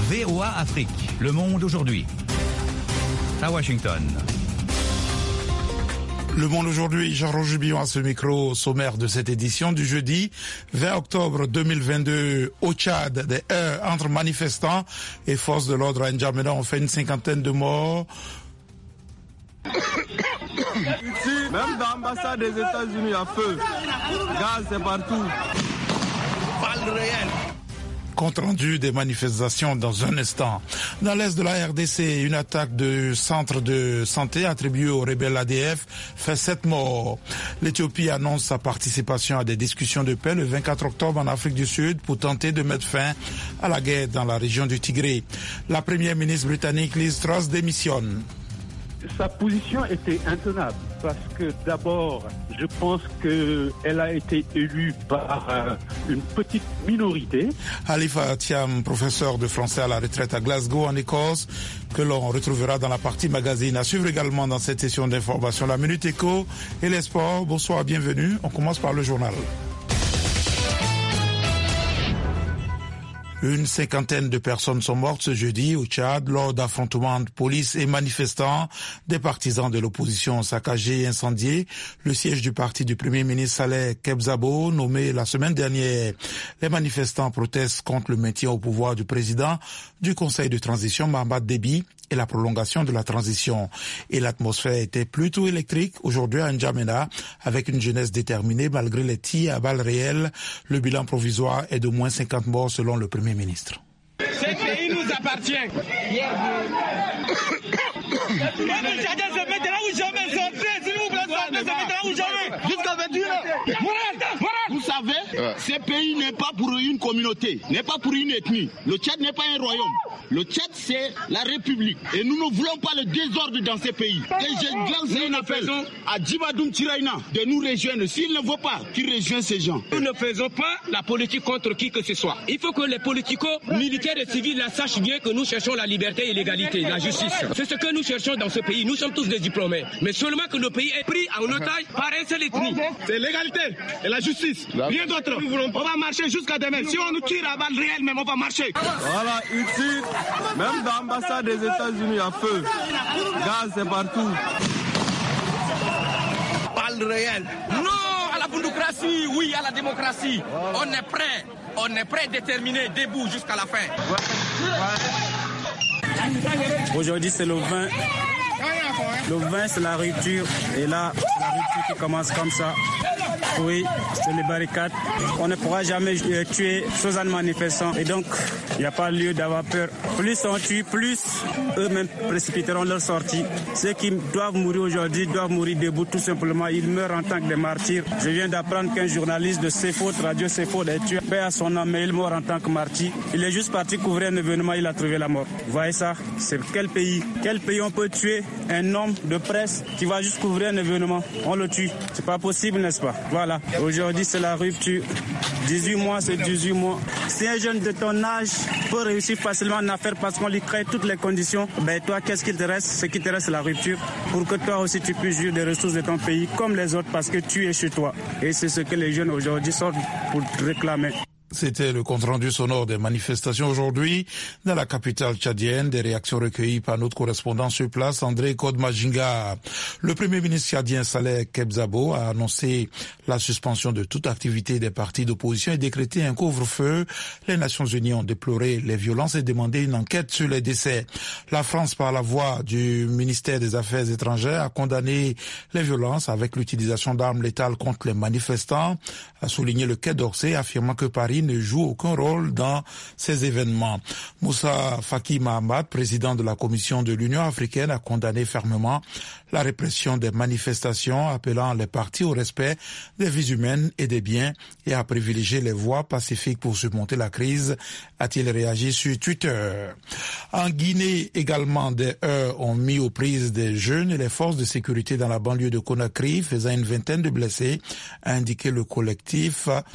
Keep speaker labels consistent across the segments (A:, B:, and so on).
A: VOA Afrique, le monde aujourd'hui. À Washington.
B: Le Monde aujourd'hui, Jean-Roger Billon à ce micro, sommaire de cette édition du jeudi 20 octobre 2022 au Tchad. Des heurts entre manifestants et forces de l'ordre à N'Djamena ont fait une 50aine de morts.
C: Ici, même dans l'ambassade des États-Unis, il y a feu. Gaz, c'est partout.
A: Balle réelle.
B: Compte rendu des manifestations dans un instant. Dans l'est de la RDC, une attaque de centre de santé attribuée au rebelle ADF fait 7 morts. L'Éthiopie annonce sa participation à des discussions de paix le 24 octobre en Afrique du Sud pour tenter de mettre fin à la guerre dans la région du Tigré. La première ministre britannique Liz Truss démissionne.
D: Sa position était intenable parce que d'abord, je pense qu'elle a été élue par une petite minorité.
B: Halifa Thiam, professeur de français à la retraite à Glasgow en Écosse, que l'on retrouvera dans la partie magazine. À suivre également dans cette session d'information la Minute Éco et les sports. Bonsoir, bienvenue. On commence par le journal. Une 50aine de personnes sont mortes ce jeudi au Tchad lors d'affrontements entre police et manifestants. Des partisans de l'opposision ont saccagé et incendié le siège du parti du Premier ministre Saleh Kebzabo, nommé la semaine dernière. Les manifestants protestent contre le maintien au pouvoir du président du Conseil de transition Mahamat Déby et la prolongation de la transition. Et l'atmosphère était plutôt électrique aujourd'hui à N'Djamena, avec une jeunesse déterminée malgré les tirs à balles réelles. Le bilan provisoire est de moins 50 morts selon le Premier ministre.
E: Ce pays nous appartient.
F: Vous savez, ce pays n'est pas pour une communauté, n'est pas pour une ethnie. Le Tchad n'est pas un royaume. Le Tchad, c'est la République. Et nous ne voulons pas le désordre dans ce pays. Et je lance un appel à Djibadoum Tiraïna de nous rejoindre. S'il ne veut pas, qu'il rejoigne ces gens.
E: Nous ne faisons pas la politique contre qui que ce soit. Il faut que les politico-militaires et civils la sachent bien que nous cherchons la liberté et l'égalité, la justice. C'est ce que nous cherchons dans ce pays. Nous sommes tous des diplômés. Mais seulement que le pays est pris en otage par un seul ethnie. C'est l'égalité et la justice. Rien d'autre. On va marcher jusqu'à demain. Si on nous tire à balles réelles, même on va marcher.
C: Voilà, ici, même dans l'ambassade des États-Unis, il y a feu. Gaz, c'est partout.
E: Balles réelles. Non à la bourocratie, oui à la démocratie. On est prêt. On est prêt, déterminé, debout jusqu'à la fin.
G: Aujourd'hui, c'est le 20. Le 20, c'est la rupture. Et là, c'est la rupture qui commence comme ça. Oui, c'est les barricades. On ne pourra jamais tuer sans un manifestant. Et donc, il n'y a pas lieu d'avoir peur. Plus on tue, plus eux-mêmes précipiteront leur sortie. Ceux qui doivent mourir aujourd'hui doivent mourir debout, tout simplement. Ils meurent en tant que des martyrs. Je viens d'apprendre qu'un journaliste de CFO, Radio CFO, est tué. Paix à son âme, mais il meurt en tant que martyr. Il est juste parti couvrir un événement, il a trouvé la mort. Vous voyez ça? C'est quel pays? Quel pays on peut tuer un homme de presse qui va juste couvrir un événement? On le tue. C'est pas possible, n'est-ce pas? Voilà. Aujourd'hui, c'est la rupture. 18 mois, c'est 18 mois. Si un jeune de ton âge peut réussir facilement en affaires parce qu'on lui crée toutes les conditions, ben toi, qu'est-ce qu'il te reste? Ce qui te reste, c'est la rupture. Pour que toi aussi, tu puisses jouir des ressources de ton pays comme les autres parce que tu es chez toi. Et c'est ce que les jeunes aujourd'hui sortent pour réclamer.
B: C'était le compte-rendu sonore des manifestations aujourd'hui dans la capitale tchadienne, des réactions recueillies par notre correspondant sur place, André Kodmajinga. Le premier ministre tchadien Saleh Kebzabo a annoncé la suspension de toute activité des partis d'opposition et décrété un couvre-feu. Les Nations Unies ont déploré les violences et demandé une enquête sur les décès. La France, par la voix du ministère des Affaires étrangères, a condamné les violences avec l'utilisation d'armes létales contre les manifestants, a souligné le Quai d'Orsay, affirmant que Paris ne joue aucun rôle dans ces événements. Moussa Faki Mahamat, président de la Commission de l'Union africaine, a condamné fermement la répression des manifestations, appelant les partis au respect des vies humaines et des biens et à privilégier les voies pacifiques pour surmonter la crise, a-t-il réagi sur Twitter. En Guinée également, des heurts ont mis aux prises des jeunes et les forces de sécurité dans la banlieue de Conakry, faisant une vingtaine de blessés, a indiqué le collectif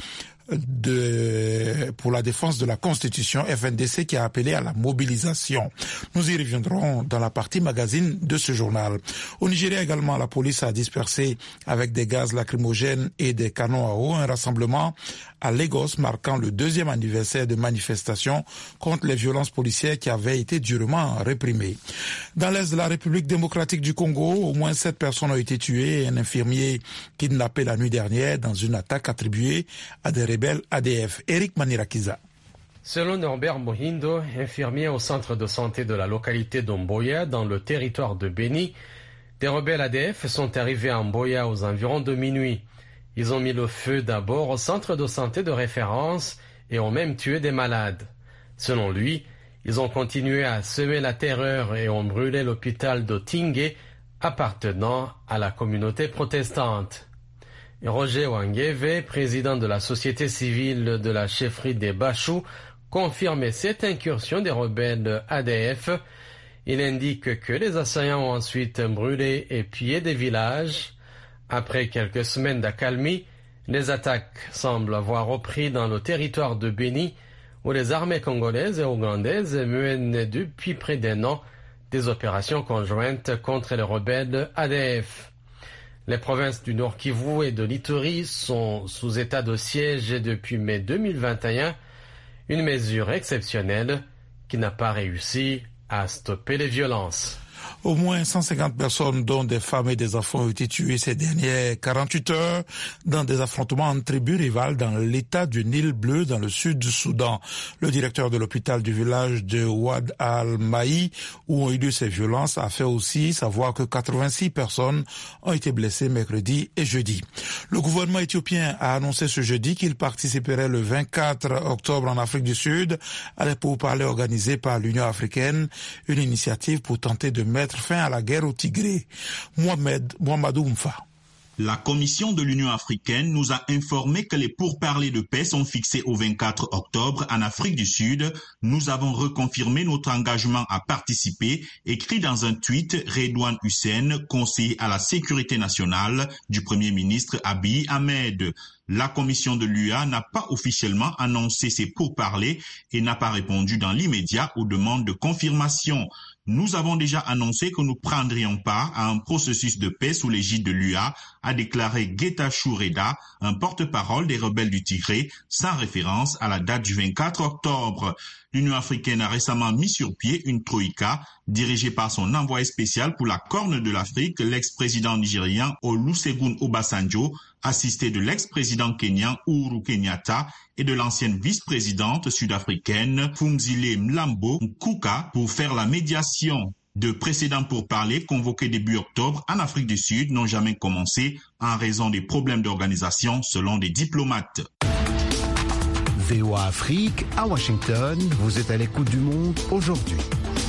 B: pour la défense de la Constitution, FNDC, qui a appelé à la mobilisation. Nous y reviendrons dans la partie magazine de ce journal. Au Nigeria également, la police a dispersé avec des gaz lacrymogènes et des canons à eau un rassemblement à Lagos marquant le 2e anniversaire de manifestations contre les violences policières qui avaient été durement réprimées. Dans l'est de la République démocratique du Congo, au moins 7 personnes ont été tuées et un infirmier kidnappé la nuit dernière dans une attaque attribuée à des rebelles ADF. Eric Manirakiza.
H: Selon Norbert Mohindo, infirmier au centre de santé de la localité d'Omboya dans le territoire de Beni, des rebelles ADF sont arrivés à Mboya aux environs de minuit. Ils ont mis le feu d'abord au centre de santé de référence et ont même tué des malades. Selon lui, ils ont continué à semer la terreur et ont brûlé l'hôpital de Tingé appartenant à la communauté protestante. Et Roger Wangeve, président de la société civile de la chefferie des Bachou, confirme cette incursion des rebelles ADF. Il indique que les assaillants ont ensuite brûlé et pillé des villages. Après quelques semaines d'accalmie, les attaques semblent avoir repris dans le territoire de Beni, où les armées congolaises et ougandaises mènent depuis près d'un an des opérations conjointes contre les rebelles ADF. Les provinces du Nord Kivu et de l'Ituri sont sous état de siège depuis mai 2021, une mesure exceptionnelle qui n'a pas réussi à stopper les violences.
B: Au moins 150 personnes, dont des femmes et des enfants, ont été tuées ces dernières 48 heures dans des affrontements entre tribus rivales dans l'état du Nil Bleu, dans le sud du Soudan. Le directeur de l'hôpital du village de Ouad al-Maï, où ont eu lieu ces violences, a fait aussi savoir que 86 personnes ont été blessées mercredi et jeudi. Le gouvernement éthiopien a annoncé ce jeudi qu'il participerait le 24 octobre en Afrique du Sud à des pourparlers organisés par l'Union africaine, une initiative pour tenter de mettre fin à la guerre au Tigré. Mohamedou Mfa.
I: La Commission de l'Union africaine nous a informé que les pourparlers de paix sont fixés au 24 octobre en Afrique du Sud. Nous avons reconfirmé notre engagement à participer, écrit dans un tweet Redouane Hussein, conseiller à la sécurité nationale du Premier ministre Abiy Ahmed. La commission de l'UA n'a pas officiellement annoncé ses pourparlers et n'a pas répondu dans l'immédiat aux demandes de confirmation. Nous avons déjà annoncé que nous prendrions part à un processus de paix sous l'égide de l'UA, a déclaré Getachew Reda, un porte-parole des rebelles du Tigré, sans référence à la date du 24 octobre. L'Union africaine a récemment mis sur pied une troïka dirigée par son envoyé spécial pour la Corne de l'Afrique, l'ex-président nigérian Olusegun Obasanjo, assisté de l'ex-président kenyan Uhuru Kenyatta et de l'ancienne vice-présidente sud-africaine Phumzile Mlambo Nkuka pour faire la médiation. De précédents pourparlers convoqués début octobre en Afrique du Sud n'ont jamais commencé en raison des problèmes d'organisation selon des diplomates.
J: VOA Afrique, à Washington, vous êtes à l'écoute du monde aujourd'hui.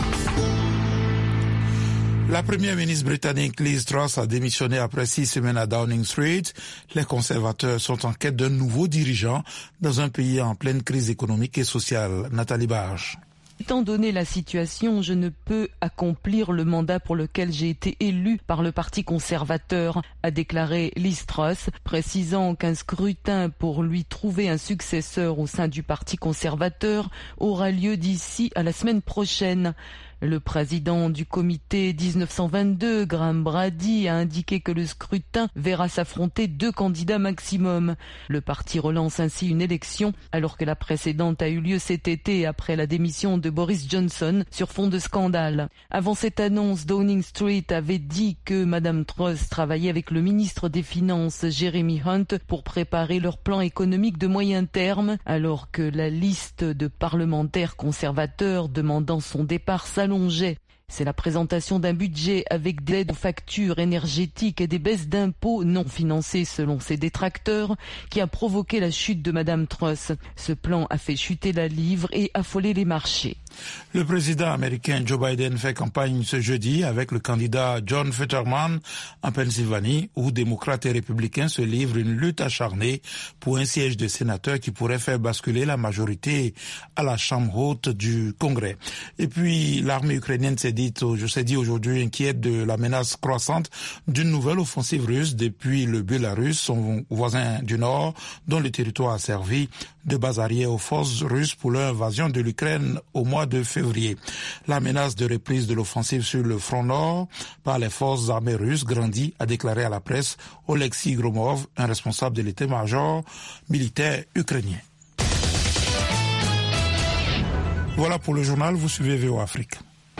B: La première ministre britannique Liz Truss a démissionné après 6 semaines à Downing Street. Les conservateurs sont en quête d'un nouveau dirigeant dans un pays en pleine crise économique et sociale. Nathalie Barge.
K: Étant donné la situation, je ne peux accomplir le mandat pour lequel j'ai été élu par le Parti conservateur, a déclaré Liz Truss, précisant qu'un scrutin pour lui trouver un successeur au sein du Parti conservateur aura lieu d'ici à la semaine prochaine. Le président du comité 1922, Graham Brady, a indiqué que le scrutin verra s'affronter 2 candidats maximum. Le parti relance ainsi une élection alors que la précédente a eu lieu cet été après la démission de Boris Johnson sur fond de scandale. Avant cette annonce, Downing Street avait dit que Madame Truss travaillait avec le ministre des Finances, Jeremy Hunt, pour préparer leur plan économique de moyen terme, alors que la liste de parlementaires conservateurs demandant son départ s'allongeait. C'est la présentation d'un budget avec des aides aux factures énergétiques et des baisses d'impôts non financées selon ses détracteurs qui a provoqué la chute de Madame Truss. Ce plan a fait chuter la livre et affoler les marchés.
B: Le président américain Joe Biden fait campagne ce jeudi avec le candidat John Fetterman en Pennsylvanie, où démocrates et républicains se livrent une lutte acharnée pour un siège de sénateur qui pourrait faire basculer la majorité à la Chambre haute du Congrès. Et puis, l'armée ukrainienne s'est s'est dit aujourd'hui inquiète de la menace croissante d'une nouvelle offensive russe depuis le Bélarus, son voisin du Nord, dont le territoire a servi de base arrière aux forces russes pour leur invasion de l'Ukraine au mois de février. La menace de reprise de l'offensive sur le front nord par les forces armées russes grandit, a déclaré à la presse Oleksiy Gromov, un responsable de l'état-major militaire ukrainien. Voilà pour le journal, vous suivez VOA Afrique.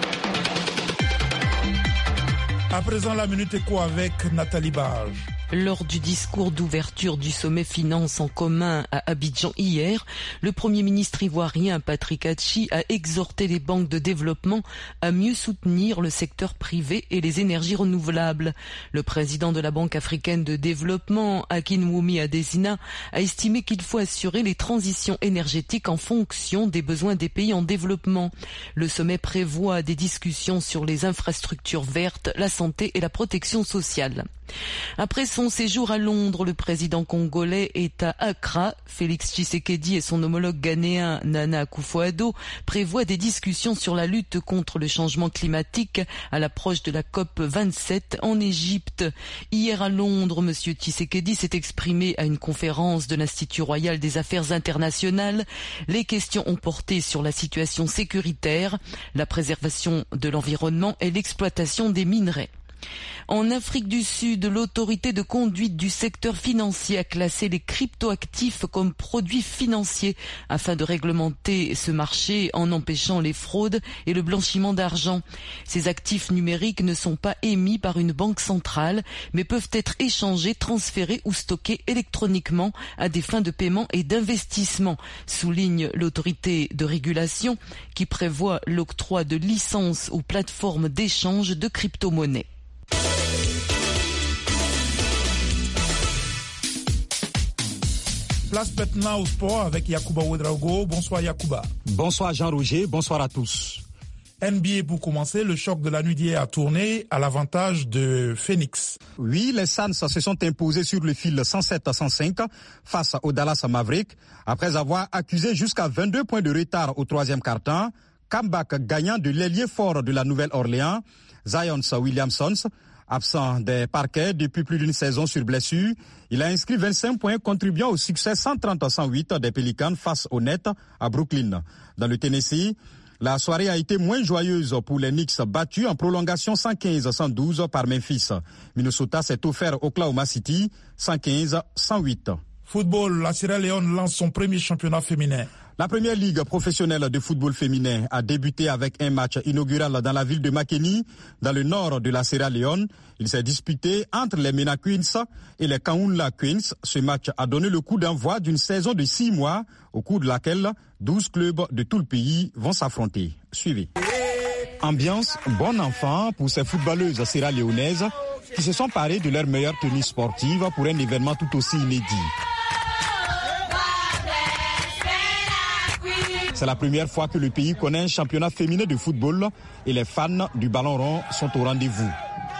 B: À présent, la Minute Éco avec Nathalie Barge.
K: Lors du discours d'ouverture du sommet Finances en commun à Abidjan hier, le Premier ministre ivoirien Patrick Hatchi a exhorté les banques de développement à mieux soutenir le secteur privé et les énergies renouvelables. Le président de la Banque africaine de développement, Akinwumi Adesina, a estimé qu'il faut assurer les transitions énergétiques en fonction des besoins des pays en développement. Le sommet prévoit des discussions sur les infrastructures vertes, la santé et la protection sociale. Après son séjour à Londres, le président congolais est à Accra. Félix Tshisekedi et son homologue ghanéen Nana Akufo-Addo prévoient des discussions sur la lutte contre le changement climatique à l'approche de la COP 27 en Égypte. Hier à Londres, M. Tshisekedi s'est exprimé à une conférence de l'Institut royal des affaires internationales. Les questions ont porté sur la situation sécuritaire, la préservation de l'environnement et l'exploitation des minerais. En Afrique du Sud, l'autorité de conduite du secteur financier a classé les cryptoactifs comme produits financiers afin de réglementer ce marché en empêchant les fraudes et le blanchiment d'argent. Ces actifs numériques ne sont pas émis par une banque centrale, mais peuvent être échangés, transférés ou stockés électroniquement à des fins de paiement et d'investissement, souligne l'autorité de régulation qui prévoit l'octroi de licences aux plateformes d'échange de crypto-monnaies.
B: Place maintenant au sport avec Yacouba Ouedraogo. Bonsoir Yacouba.
L: Bonsoir Jean-Roger, bonsoir à tous.
B: NBA pour commencer, le choc de la nuit d'hier a tourné à l'avantage de Phoenix.
L: Oui, les Suns se sont imposés sur le fil 107-105 face aux Dallas Mavericks après avoir accusé jusqu'à 22 points de retard au troisième quart-temps. Comeback gagnant de l'ailier fort de la Nouvelle-Orléans, Zion Williamson. Absent des parquets depuis plus d'une saison sur blessure, il a inscrit 25 points contribuant au succès 130-108 des Pelicans face aux Nets à Brooklyn. Dans le Tennessee, la soirée a été moins joyeuse pour les Knicks battus en prolongation 115-112 par Memphis. Minnesota s'est offert Oklahoma City 115-108.
B: Football, la Sierra Leone lance son premier championnat féminin.
L: La première ligue professionnelle de football féminin a débuté avec un match inaugural dans la ville de Makeni, dans le nord de la Sierra Leone. Il s'est disputé entre les Mena Queens et les Kaunla Queens. Ce match a donné le coup d'envoi d'une saison de 6 mois, au cours de laquelle 12 clubs de tout le pays vont s'affronter. Suivez. Ambiance bon enfant pour ces footballeuses sierra-léonaises qui se sont parées de leur meilleure tenue sportive pour un événement tout aussi inédit. C'est la première fois que le pays connaît un championnat féminin de football et les fans du ballon rond sont au rendez-vous.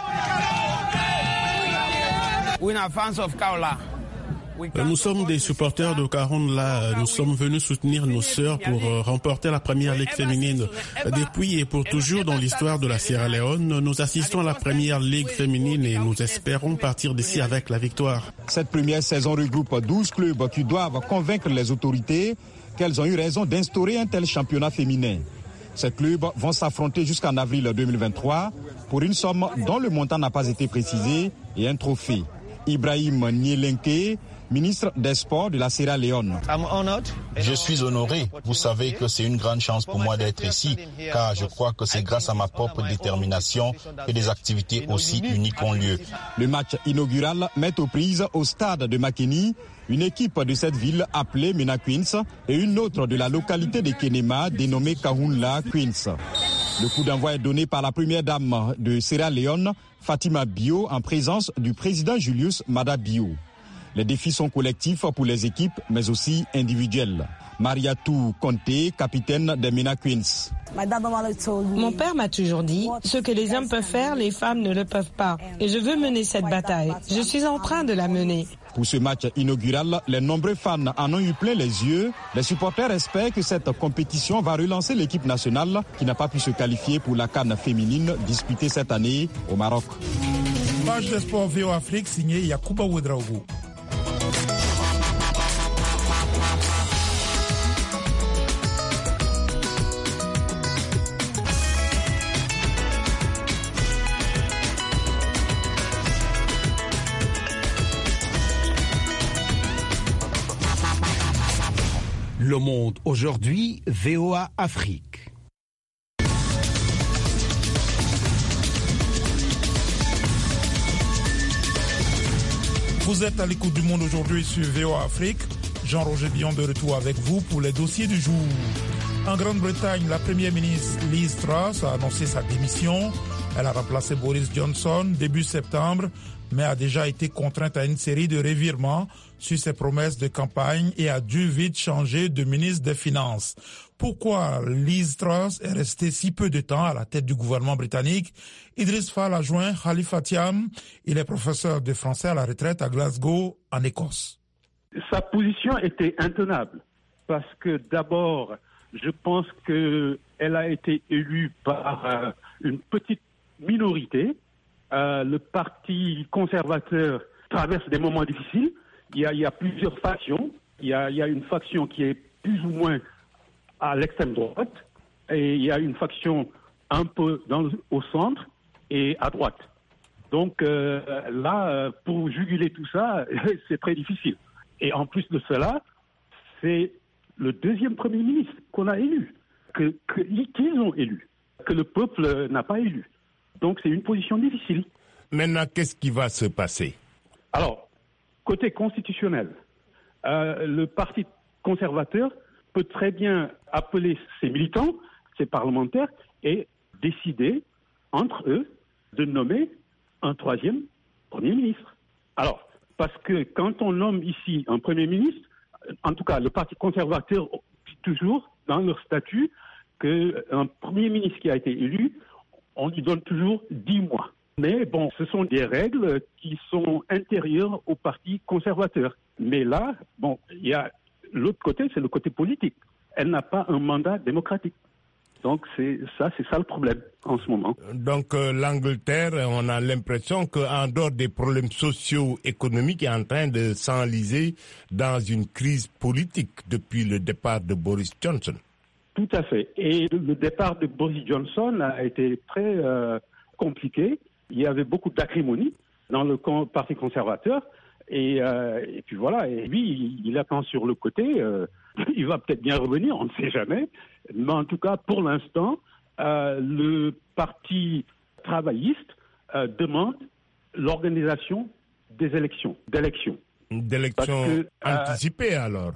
M: Nous sommes des supporters de Kahoula. Nous sommes venus soutenir nos sœurs pour remporter la première ligue féminine. Depuis et pour toujours dans l'histoire de la Sierra Leone, nous assistons à la première ligue féminine et nous espérons partir d'ici avec la victoire.
L: Cette première saison regroupe 12 clubs qui doivent convaincre les autorités qu'elles ont eu raison d'instaurer un tel championnat féminin. Ces clubs vont s'affronter jusqu'en avril 2023 pour une somme dont le montant n'a pas été précisé et un trophée. Ibrahim Nielenke, ministre des Sports de la Sierra Leone.
N: Je suis honoré. Vous savez que c'est une grande chance pour moi d'être ici, car je crois que c'est grâce à ma propre détermination que des activités aussi uniques ont lieu.
L: Le match inaugural met aux prises au stade de Makeni une équipe de cette ville appelée Mena Queens et une autre de la localité de Kenema dénommée Kahoula Queens. Le coup d'envoi est donné par la première dame de Sierra Leone, Fatima Bio, en présence du président Julius Maada Bio. Les défis sont collectifs pour les équipes, mais aussi individuels. Mariatou Conté, capitaine des Mena Queens.
O: Mon père m'a toujours dit, ce que les hommes peuvent faire, les femmes ne le peuvent pas. Et je veux mener cette bataille. Je suis en train de la mener.
L: Pour ce match inaugural, les nombreux fans en ont eu plein les yeux. Les supporters espèrent que cette compétition va relancer l'équipe nationale qui n'a pas pu se qualifier pour la CAN féminine disputée cette année au Maroc.
B: Page de sport VOA Afrique signée Yacouba Ouedraogo.
J: Le Monde aujourd'hui, VOA Afrique.
B: Vous êtes à l'écoute du Monde aujourd'hui sur VOA Afrique. Jean-Roger Billon de retour avec vous pour les dossiers du jour. En Grande-Bretagne, la première ministre Liz Truss a annoncé sa démission. Elle a remplacé Boris Johnson début septembre, mais a déjà été contrainte à une série de revirements sur ses promesses de campagne et a dû vite changer de ministre des Finances. Pourquoi Liz Truss est restée si peu de temps à la tête du gouvernement britannique? Idriss Fall a joint Khalifa Thiam. Il est professeur de français à la retraite à Glasgow, en Écosse.
D: Sa position était intenable parce que d'abord, je pense qu'elle a été élue par une petite minorité. Le parti conservateur traverse des moments difficiles. Il y a plusieurs factions. Il y a une faction qui est plus ou moins à l'extrême droite et il y a une faction un peu au centre et à droite. Donc là, pour juguler tout ça, c'est très difficile. Et en plus de cela, c'est le deuxième Premier ministre qu'on a élu, qu'ils ont élu, que le peuple n'a pas élu. Donc c'est une position difficile.
P: Maintenant, qu'est-ce qui va se passer?
D: Alors, côté constitutionnel, le Parti conservateur peut très bien appeler ses militants, ses parlementaires, et décider entre eux de nommer un troisième Premier ministre. Alors, parce que quand on nomme ici un Premier ministre, en tout cas le Parti conservateur dit toujours dans leur statut qu'un Premier ministre qui a été élu, on lui donne toujours 10 mois. Mais bon, ce sont des règles qui sont intérieures au Parti conservateur. Mais là, bon, il y a l'autre côté, c'est le côté politique. Elle n'a pas un mandat démocratique. Donc c'est ça le problème en ce moment.
P: Donc l'Angleterre, on a l'impression qu'en dehors des problèmes socio-économiques, est en train de s'enliser dans une crise politique depuis le départ de Boris Johnson.
D: Tout à fait. Et le départ de Boris Johnson a été très compliqué. Il y avait beaucoup d'acrimonie dans le Parti conservateur. Et puis voilà, et lui, il attend sur le côté. Il va peut-être bien revenir, on ne sait jamais. Mais en tout cas, pour l'instant, le Parti travailliste demande l'organisation des élections.
P: D'élections anticipées alors?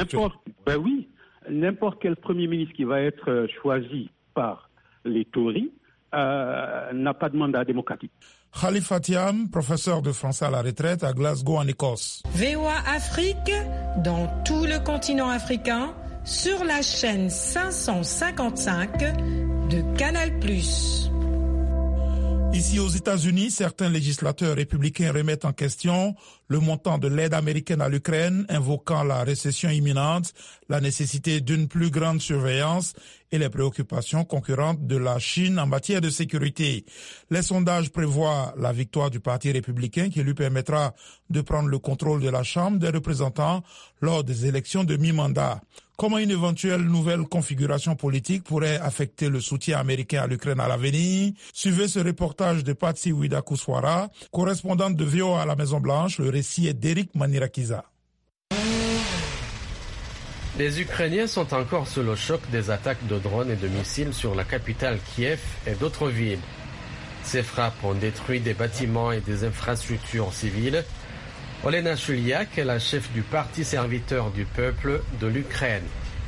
D: N'importe quel Premier ministre qui va être choisi par les Tories n'a pas de mandat démocratique.
B: Khalifa Thiam, professeur de français à la retraite à Glasgow en Écosse.
O: VOA Afrique, dans tout le continent africain, sur la chaîne 555 de Canal+.
B: Ici aux États-Unis, certains législateurs républicains remettent en question le montant de l'aide américaine à l'Ukraine, invoquant la récession imminente, la nécessité d'une plus grande surveillance et les préoccupations concurrentes de la Chine en matière de sécurité. Les sondages prévoient la victoire du Parti républicain qui lui permettra de prendre le contrôle de la Chambre des représentants lors des élections de mi-mandat. Comment une éventuelle nouvelle configuration politique pourrait affecter le soutien américain à l'Ukraine à l'avenir? Suivez ce reportage de Patsy Widakuswara, correspondante de VOA à la Maison-Blanche. Le récit est d'Eric Manirakiza.
H: Les Ukrainiens sont encore sous le choc des attaques de drones et de missiles sur la capitale Kiev et d'autres villes. Ces frappes ont détruit des bâtiments et des infrastructures civiles. Olena Shuliak est la chef du Parti serviteur du peuple de l'Ukraine.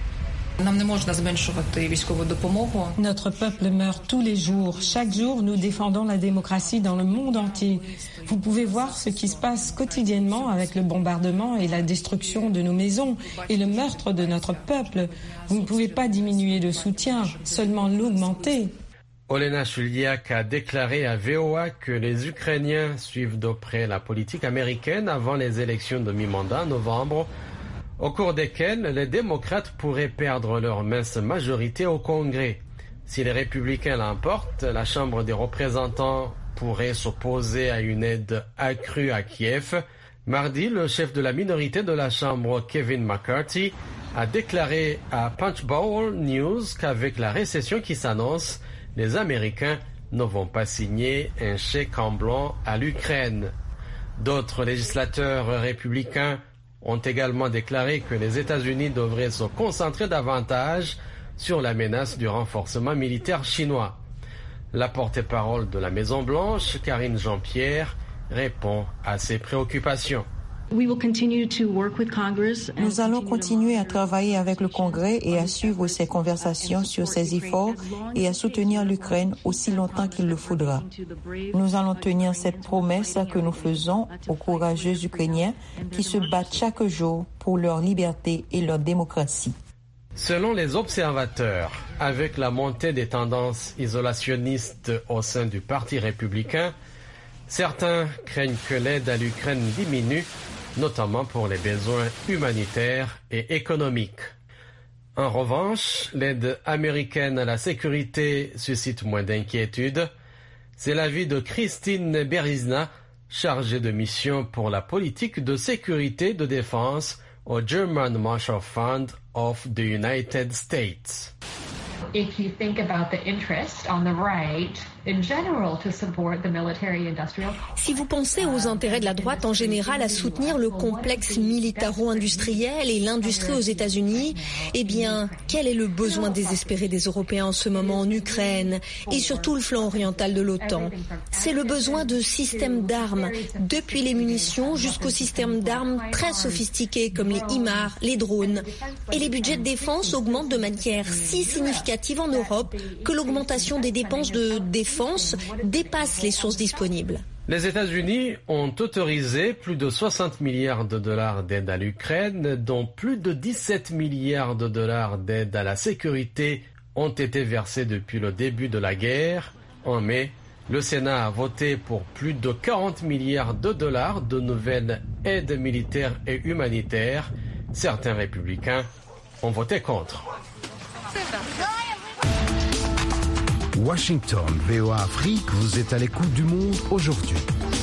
O: Notre peuple meurt tous les jours. Chaque jour, nous défendons la démocratie dans le monde entier. Vous pouvez voir ce qui se passe quotidiennement avec le bombardement et la destruction de nos maisons et le meurtre de notre peuple. Vous ne pouvez pas diminuer le soutien, seulement l'augmenter.
H: Olena Shuliak a déclaré à VOA que les Ukrainiens suivent de près la politique américaine avant les élections de mi-mandat en novembre, au cours desquelles les démocrates pourraient perdre leur mince majorité au Congrès. Si les républicains l'emportent, la Chambre des représentants pourrait s'opposer à une aide accrue à Kiev. Mardi, le chef de la minorité de la Chambre, Kevin McCarthy, a déclaré à Punchbowl News qu'avec la récession qui s'annonce, les Américains ne vont pas signer un chèque en blanc à l'Ukraine. D'autres législateurs républicains ont également déclaré que les États-Unis devraient se concentrer davantage sur la menace du renforcement militaire chinois. La porte-parole de la Maison-Blanche, Karine Jean-Pierre, répond à ces préoccupations.
Q: Nous allons continuer à travailler avec le Congrès et à suivre ces conversations sur ces efforts et à soutenir l'Ukraine aussi longtemps qu'il le faudra. Nous allons tenir cette promesse que nous faisons aux courageux Ukrainiens qui se battent chaque jour pour leur liberté et leur démocratie.
H: Selon les observateurs, avec la montée des tendances isolationnistes au sein du Parti républicain, certains craignent que l'aide à l'Ukraine diminue, notamment pour les besoins humanitaires et économiques. En revanche, l'aide américaine à la sécurité suscite moins d'inquiétude. C'est l'avis de Christine Berizna, chargée de mission pour la politique de sécurité de défense au German Marshall Fund of the United States.
R: If you think about the interest on the right in general to support the military industrial.
S: Si vous pensez aux intérêts de la droite en général à soutenir le complexe militaro-industriel et l'industrie aux États-Unis, eh bien, quel est le besoin désespéré des Européens en ce moment en Ukraine et surtout le flanc oriental de l'OTAN? C'est le besoin de systèmes d'armes, depuis les munitions jusqu'aux systèmes d'armes très sophistiqués comme les HIMARS, les drones. Et les budgets de défense augmentent de manière si significative en Europe que l'augmentation des dépenses de défense dépasse les sources disponibles.
H: Les États-Unis ont autorisé plus de 60 milliards de dollars d'aide à l'Ukraine, dont plus de 17 milliards de dollars d'aide à la sécurité ont été versés depuis le début de la guerre. En mai, le Sénat a voté pour plus de 40 milliards de dollars de nouvelles aides militaires et humanitaires. Certains républicains ont voté contre.
J: Washington, VOA Afrique, vous êtes à l'écoute du monde aujourd'hui.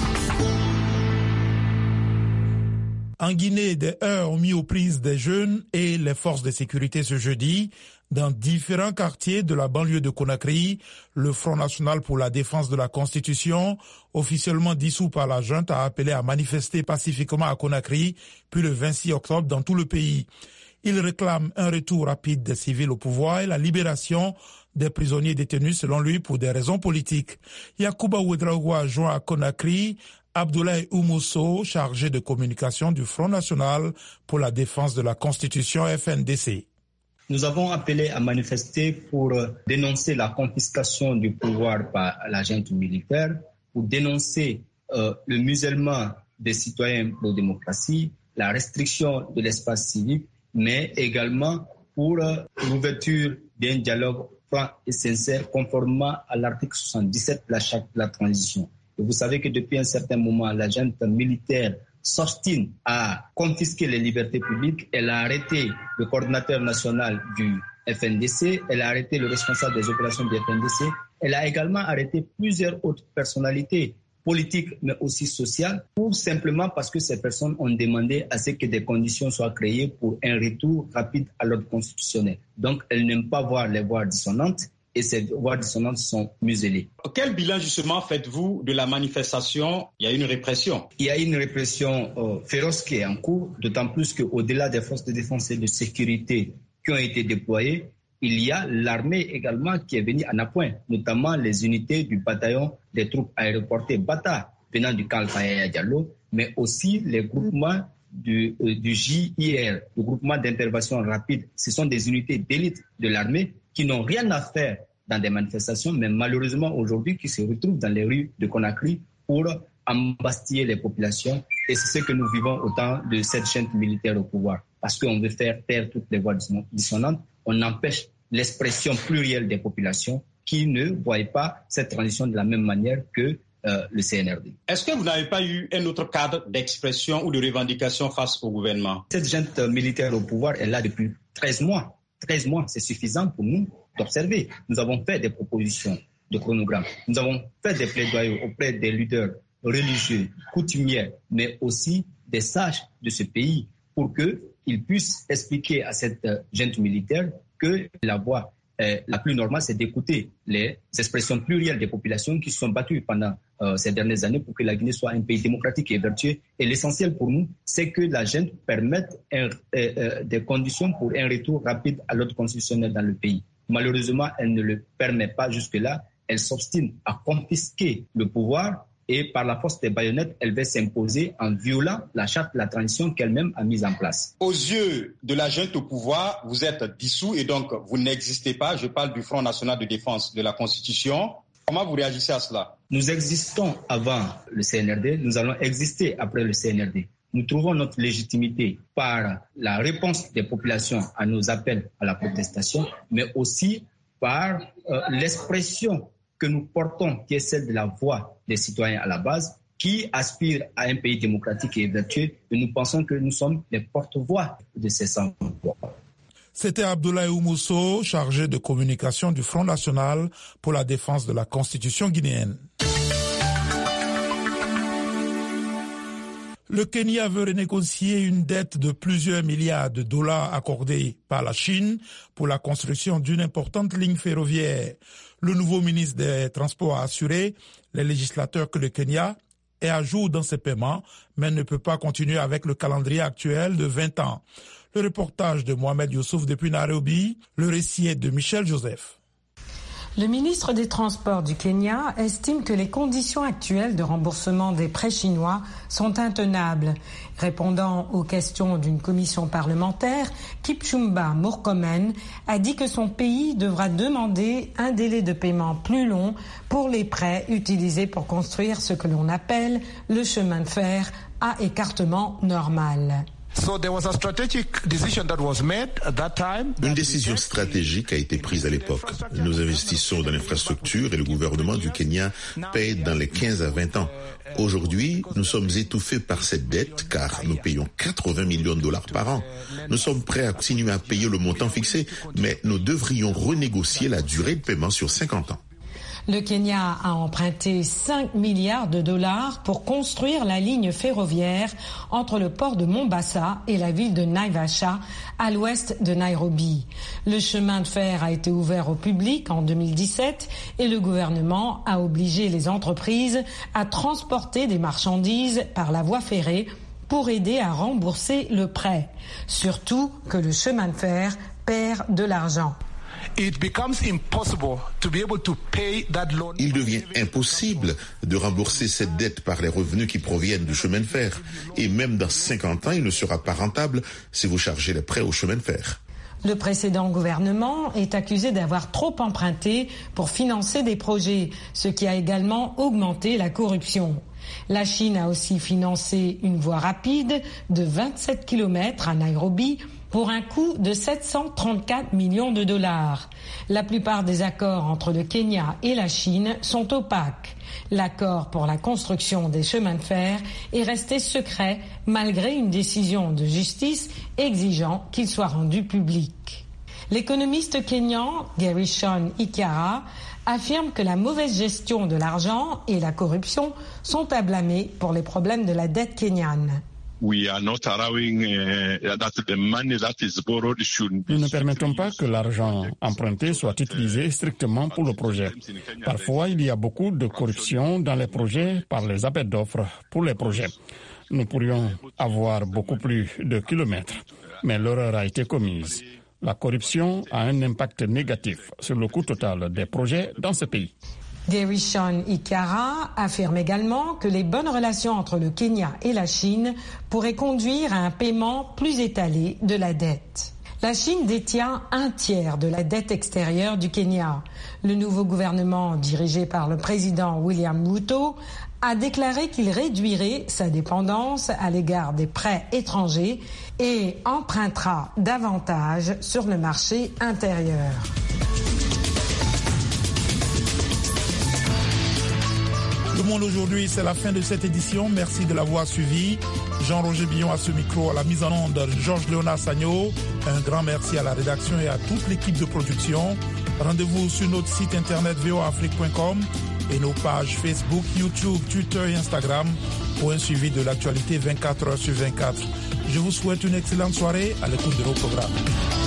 B: En Guinée, des heurts ont mis aux prises des jeunes et les forces de sécurité ce jeudi. Dans différents quartiers de la banlieue de Conakry, le Front national pour la défense de la Constitution, officiellement dissous par la junte, a appelé à manifester pacifiquement à Conakry, puis le 26 octobre dans tout le pays. Il réclame un retour rapide des civils au pouvoir et la libération des prisonniers détenus selon lui pour des raisons politiques. Yacouba Ouedraoua joint à Conakry Abdoulaye Oumosso, chargé de communication du Front national pour la défense de la Constitution FNDC.
T: Nous avons appelé à manifester pour dénoncer la confiscation du pouvoir par la junte militaire, pour dénoncer le musellement des citoyens pro-démocratie, la restriction de l'espace civique, mais également pour l'ouverture d'un dialogue franc et sincère conformément à l'article 77 de la charte de la transition. Et vous savez que depuis un certain moment, la junte militaire s'obstine à confisquer les libertés publiques. Elle a arrêté le coordinateur national du FNDC, elle a arrêté le responsable des opérations du FNDC, elle a également arrêté plusieurs autres personnalités politiques mais aussi sociales, tout simplement parce que ces personnes ont demandé à ce que des conditions soient créées pour un retour rapide à l'ordre constitutionnel. Donc elles n'aiment pas voir les voix dissonantes et ces voix dissonantes sont muselées.
U: Quel bilan justement faites-vous de la manifestation? Il y a une répression.
T: Il y a une répression féroce qui est en cours, d'autant plus qu'au-delà des forces de défense et de sécurité qui ont été déployées, il y a l'armée également qui est venue en appoint, notamment les unités du bataillon des troupes aéroportées Bata, venant du camp Faya Diallo, mais aussi les groupements du JIR, le groupement d'intervention rapide. Ce sont des unités d'élite de l'armée qui n'ont rien à faire dans des manifestations, mais malheureusement aujourd'hui qui se retrouvent dans les rues de Conakry pour embastiller les populations. Et c'est ce que nous vivons au temps de cette junte militaire au pouvoir. Parce qu'on veut faire taire toutes les voix dissonantes, on empêche l'expression plurielle des populations, qui ne voient pas cette transition de la même manière que le CNRD.
U: Est-ce que vous n'avez pas eu un autre cadre d'expression ou de revendication face au gouvernement?
T: Cette junte militaire au pouvoir est là depuis 13 mois. 13 mois, c'est suffisant pour nous d'observer. Nous avons fait des propositions de chronogramme. Nous avons fait des plaidoyers auprès des leaders religieux, coutumiers, mais aussi des sages de ce pays pour qu'ils puissent expliquer à cette junte militaire que la voie la plus normale, c'est d'écouter les expressions plurielles des populations qui se sont battues pendant ces dernières années pour que la Guinée soit un pays démocratique et vertueux. Et l'essentiel pour nous, c'est que la junte permette des conditions pour un retour rapide à l'ordre constitutionnel dans le pays. Malheureusement, elle ne le permet pas jusque-là. Elle s'obstine à confisquer le pouvoir et par la force des baïonnettes, elle va s'imposer en violant la charte de la transition qu'elle-même a mise en place.
U: Aux yeux de la junte au pouvoir, vous êtes dissous et donc vous n'existez pas. Je parle du Front national de défense de la Constitution. Comment vous réagissez à cela?
T: Nous existons avant le CNRD, nous allons exister après le CNRD. Nous trouvons notre légitimité par la réponse des populations à nos appels à la protestation, mais aussi par l'expression que nous portons, qui est celle de la voix des citoyens à la base, qui aspirent à un pays démocratique et vertueux. Et nous pensons que nous sommes les porte-voix de ces sans-voix.
B: C'était Abdoulaye Oumousso, chargé de communication du Front national pour la défense de la Constitution guinéenne. Le Kenya veut renégocier une dette de plusieurs milliards de dollars accordée par la Chine pour la construction d'une importante ligne ferroviaire. Le nouveau ministre des Transports a assuré les législateurs que le Kenya est à jour dans ses paiements, mais ne peut pas continuer avec le calendrier actuel de 20 ans. Le reportage de Mohamed Youssouf depuis Nairobi, le récit est de Michel Joseph.
O: Le ministre des Transports du Kenya estime que les conditions actuelles de remboursement des prêts chinois sont intenables. Répondant aux questions d'une commission parlementaire, Kipchumba Murkomen a dit que son pays devra demander un délai de paiement plus long pour les prêts utilisés pour construire ce que l'on appelle le chemin de fer à écartement normal.
A: Une décision stratégique a été prise à l'époque. Nous investissons dans l'infrastructure et le gouvernement du Kenya paye dans les 15 à 20 ans. Aujourd'hui, nous sommes étouffés par cette dette car nous payons 80 millions de dollars par an. Nous sommes prêts à continuer à payer le montant fixé, mais nous devrions renégocier la durée de paiement sur 50 ans.
O: Le Kenya a emprunté 5 milliards de dollars pour construire la ligne ferroviaire entre le port de Mombasa et la ville de Naivasha, à l'ouest de Nairobi. Le chemin de fer a été ouvert au public en 2017 et le gouvernement a obligé les entreprises à transporter des marchandises par la voie ferrée pour aider à rembourser le prêt. Surtout que le chemin de fer perd de l'argent.
A: Il devient impossible de rembourser cette dette par les revenus qui proviennent du chemin de fer. Et même dans 50 ans, il ne sera pas rentable si vous chargez les prêts au chemin de fer.
O: Le précédent gouvernement est accusé d'avoir trop emprunté pour financer des projets, ce qui a également augmenté la corruption. La Chine a aussi financé une voie rapide de 27 km à Nairobi pour un coût de 734 millions de dollars. La plupart des accords entre le Kenya et la Chine sont opaques. L'accord pour la construction des chemins de fer est resté secret malgré une décision de justice exigeant qu'il soit rendu public. L'économiste kényan Gershon Ikara affirme que la mauvaise gestion de l'argent et la corruption sont à blâmer pour les problèmes de la dette kenyane.
V: Nous ne permettons pas que l'argent emprunté soit utilisé strictement pour le projet. Parfois, il y a beaucoup de corruption dans les projets par les appels d'offres pour les projets. Nous pourrions avoir beaucoup plus de kilomètres, mais l'erreur a été commise. La corruption a un impact négatif sur le coût total des projets dans ce pays.
O: Gershon Ikara affirme également que les bonnes relations entre le Kenya et la Chine pourraient conduire à un paiement plus étalé de la dette. La Chine détient un tiers de la dette extérieure du Kenya. Le nouveau gouvernement, dirigé par le président William Ruto, a déclaré qu'il réduirait sa dépendance à l'égard des prêts étrangers et empruntera davantage sur le marché intérieur.
B: monde aujourd'hui, c'est la fin de cette édition. Merci de l'avoir suivi. Jean-Roger Billon à ce micro, à la mise en onde, Georges-Léonard Sagno. Un grand merci à la rédaction et à toute l'équipe de production. Rendez-vous sur notre site internet voafrique.com et nos pages Facebook, YouTube, Twitter et Instagram pour un suivi de l'actualité 24 heures sur 24. Je vous souhaite une excellente soirée à l'écoute de nos programmes.